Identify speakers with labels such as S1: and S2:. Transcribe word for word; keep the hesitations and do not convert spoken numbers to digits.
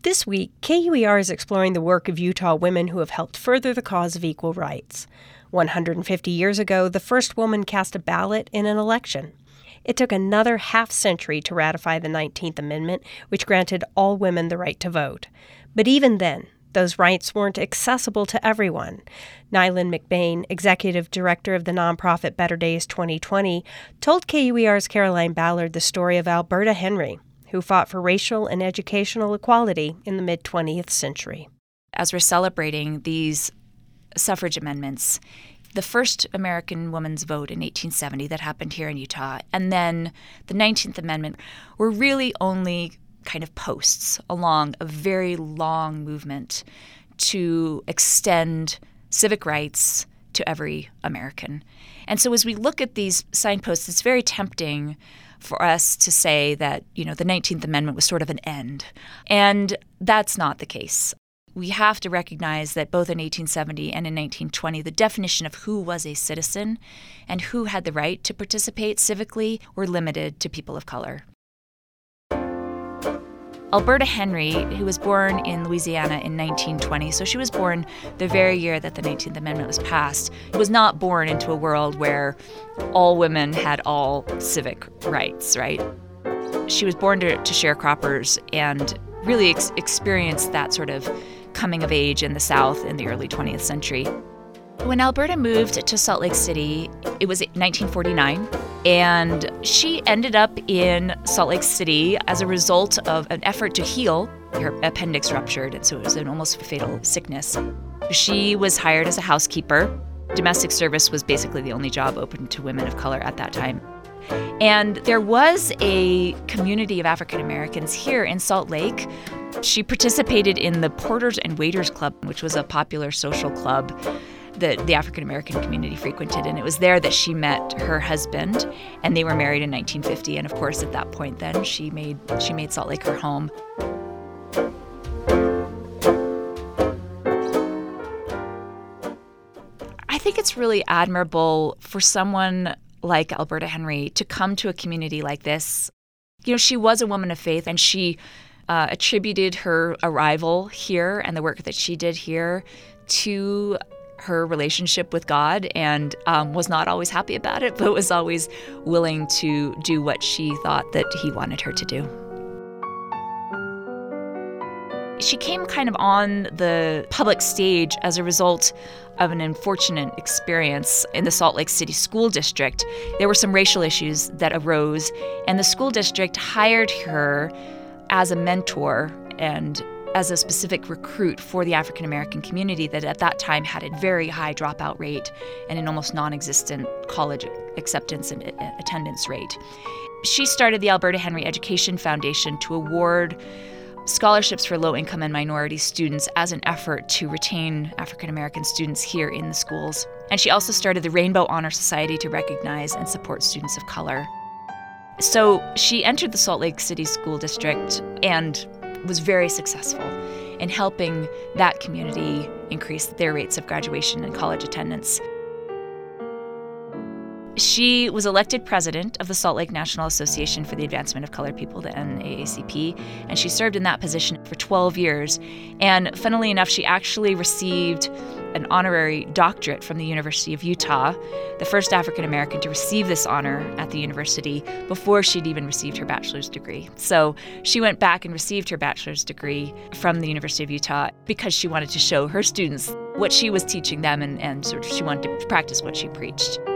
S1: This week, K U E R is exploring the work of Utah women who have helped further the cause of equal rights. one hundred fifty years ago, the first woman cast a ballot in an election. It took another half-century to ratify the nineteenth Amendment, which granted all women the right to vote. But even then, those rights weren't accessible to everyone. Nylin McBain, executive director of the nonprofit Better Days twenty twenty, told K U E R's Caroline Ballard the story of Alberta Henry, who fought for racial and educational equality in the mid-twentieth century.
S2: As we're celebrating these suffrage amendments, the first American woman's vote in eighteen seventy that happened here in Utah, and then the nineteenth Amendment were really only kind of posts along a very long movement to extend civic rights to every American. And so as we look at these signposts, it's very tempting for us to say that, you know, the nineteenth Amendment was sort of an end. And that's not the case. We have to recognize that both in eighteen seventy and in nineteen twenty, the definition of who was a citizen and who had the right to participate civically were limited to people of color. Alberta Henry, who was born in Louisiana in nineteen twenty, so she was born the very year that the nineteenth Amendment was passed, was not born into a world where all women had all civic rights, right? She was born to, to sharecroppers and really ex- experienced that sort of coming of age in the South in the early twentieth century. When Alberta moved to Salt Lake City, it was nineteen forty-nine, and she ended up in Salt Lake City as a result of an effort to heal. Her appendix ruptured, and so it was an almost fatal sickness. She was hired as a housekeeper. Domestic service was basically the only job open to women of color at that time. And there was a community of African Americans here in Salt Lake. She participated in the Porters and Waiters Club, which was a popular social club that the African American community frequented. And it was there that she met her husband, and they were married in nineteen fifty. And of course, at that point then, she made she made Salt Lake her home. I think it's really admirable for someone like Alberta Henry to come to a community like this. You know, she was a woman of faith, and she uh, attributed her arrival here and the work that she did here to her relationship with God, and um, was not always happy about it, but was always willing to do what she thought that he wanted her to do. She came kind of on the public stage as a result of an unfortunate experience in the Salt Lake City School District. There were some racial issues that arose, and the school district hired her as a mentor and as a specific recruit for the African American community that at that time had a very high dropout rate and an almost non-existent college acceptance and attendance rate. She started the Alberta Henry Education Foundation to award scholarships for low-income and minority students as an effort to retain African American students here in the schools. And she also started the Rainbow Honor Society to recognize and support students of color. So she entered the Salt Lake City School District and was very successful in helping that community increase their rates of graduation and college attendance. She was elected president of the Salt Lake National Association for the Advancement of Colored People, the N double A C P, and she served in that position for twelve years. And funnily enough, she actually received an honorary doctorate from the University of Utah, the first African American to receive this honor at the university before she'd even received her bachelor's degree. So she went back and received her bachelor's degree from the University of Utah because she wanted to show her students what she was teaching them, and, and sort of she wanted to practice what she preached.